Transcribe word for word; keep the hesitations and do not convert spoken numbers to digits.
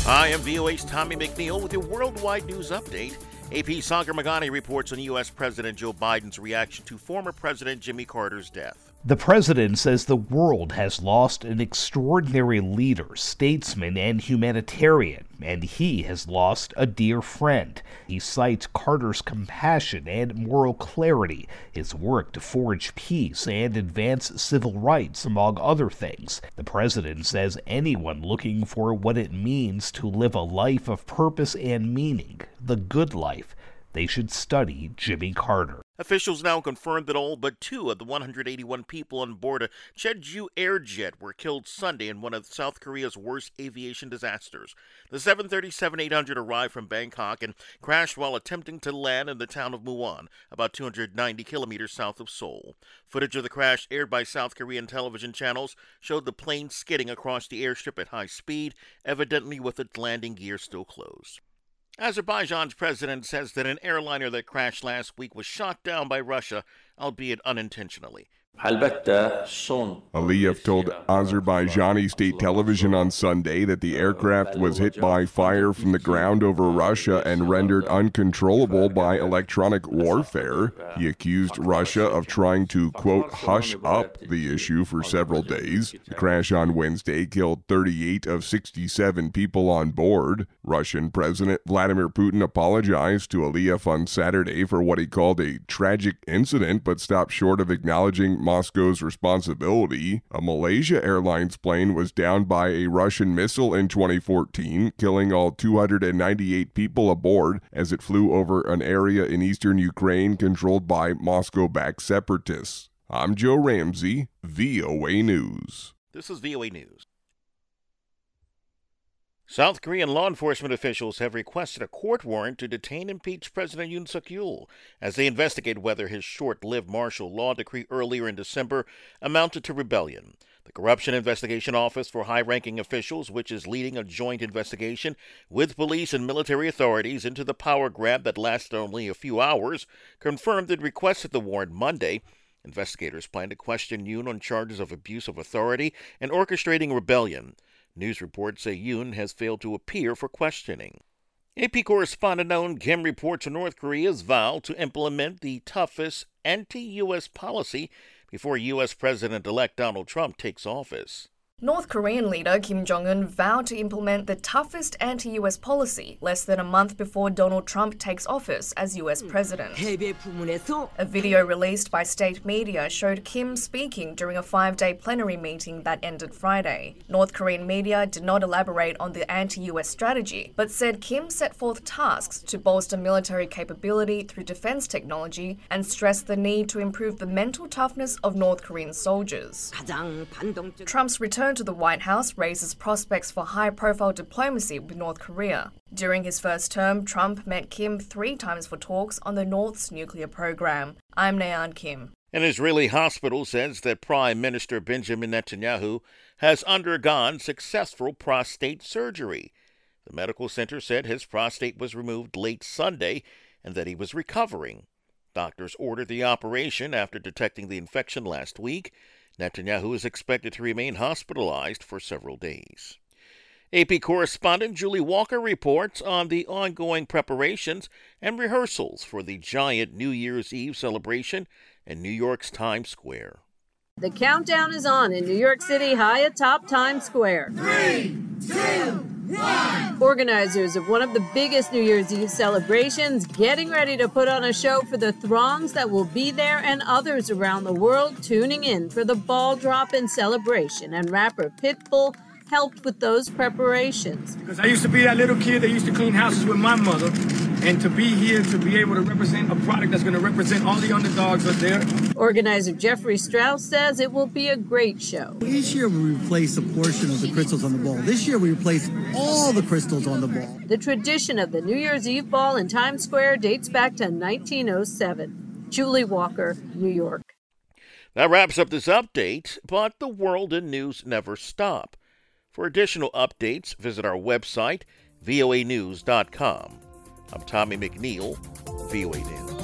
Hi, I'm V O A's Tommy McNeil with your worldwide news update. A P Sagar Magani reports on U S. President Joe Biden's reaction to former President Jimmy Carter's death. The president says the world has lost an extraordinary leader, statesman, and humanitarian, and he has lost a dear friend. He cites Carter's compassion and moral clarity, his work to forge peace and advance civil rights, among other things. The president says anyone looking for what it means to live a life of purpose and meaning, the good life, they should study Jimmy Carter. Officials now confirmed that all but two of the one hundred eighty-one people on board a Jeju Airjet were killed Sunday in one of South Korea's worst aviation disasters. The seven thirty-seven eight hundred arrived from Bangkok and crashed while attempting to land in the town of Muwon, about two hundred ninety kilometers south of Seoul. Footage of the crash aired by South Korean television channels showed the plane skidding across the airstrip at high speed, evidently with its landing gear still closed. Azerbaijan's president says that an airliner that crashed last week was shot down by Russia, albeit unintentionally. Aliyev told Azerbaijani state television on Sunday that the aircraft was hit by fire from the ground over Russia and rendered uncontrollable by electronic warfare. He accused Russia of trying to, quote, hush up the issue for several days. The crash on Wednesday killed thirty-eight of sixty-seven people on board. Russian President Vladimir Putin apologized to Aliyev on Saturday for what he called a tragic incident, but stopped short of acknowledging Moscow's responsibility. A Malaysia Airlines plane was downed by a Russian missile in twenty fourteen, killing all two hundred ninety-eight people aboard as it flew over an area in eastern Ukraine controlled by Moscow-backed separatists. I'm Joe Ramsey, V O A News. This is V O A News. South Korean law enforcement officials have requested a court warrant to detain impeached President Yoon Suk-yeol as they investigate whether his short-lived martial law decree earlier in December amounted to rebellion. The Corruption Investigation Office for High-Ranking Officials, which is leading a joint investigation with police and military authorities into the power grab that lasted only a few hours, confirmed it requested the warrant Monday. Investigators plan to question Yoon on charges of abuse of authority and orchestrating rebellion. News reports say Yoon has failed to appear for questioning. A P correspondent Owen Kim reports on North Korea's vow to implement the toughest anti-U S policy before U S. President-elect Donald Trump takes office. North Korean leader Kim Jong-un vowed to implement the toughest anti-U S policy less than a month before Donald Trump takes office as U S president. A video released by state media showed Kim speaking during a five-day plenary meeting that ended Friday. North Korean media did not elaborate on the anti-U S strategy, but said Kim set forth tasks to bolster military capability through defense technology and stressed the need to improve the mental toughness of North Korean soldiers. Trump's return to the White House raises prospects for high-profile diplomacy with North Korea. During his first term, Trump met Kim three times for talks on the North's nuclear program. I'm Nayan Kim. An Israeli hospital says that Prime Minister Benjamin Netanyahu has undergone successful prostate surgery. The medical center said his prostate was removed late Sunday and that he was recovering. Doctors ordered the operation after detecting the infection last week. Netanyahu is expected to remain hospitalized for several days. A P correspondent Julie Walker reports on the ongoing preparations and rehearsals for the giant New Year's Eve celebration in New York's Times Square. The countdown is on in New York City, high atop Times Square. Three, two, one. Organizers of one of the biggest New Year's Eve celebrations getting ready to put on a show for the throngs that will be there and others around the world tuning in for the ball drop and celebration. And rapper Pitbull helped with those preparations. Because I used to be that little kid that used to clean houses with my mother, and to be here to be able to represent a product that's going to represent all the underdogs up there. Organizer Jeffrey Strauss says it will be a great show. Each year we replace a portion of the crystals on the ball. This year we replace all the crystals on the ball. The tradition of the New Year's Eve ball in Times Square dates back to nineteen oh seven. Julie Walker, New York. That wraps up this update, but the world and news never stop. For additional updates, visit our website, V O A news dot com. I'm Tommy McNeil, V O A News.